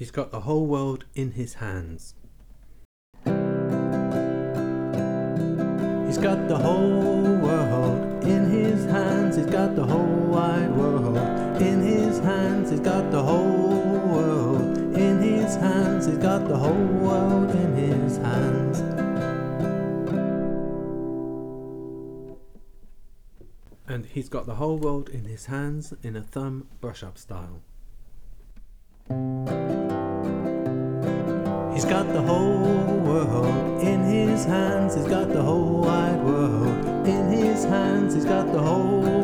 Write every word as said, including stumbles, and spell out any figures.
He's got the whole world in his hands. He's got the whole world in his hands. He's got the whole wide world in his hands. He's got the whole world in his hands. He's got the whole world in his hands. And he's got the whole world in his hands in a thumb brush-up style. He's got the whole world in his hands. He's got the whole wide world in his hands. He's got the whole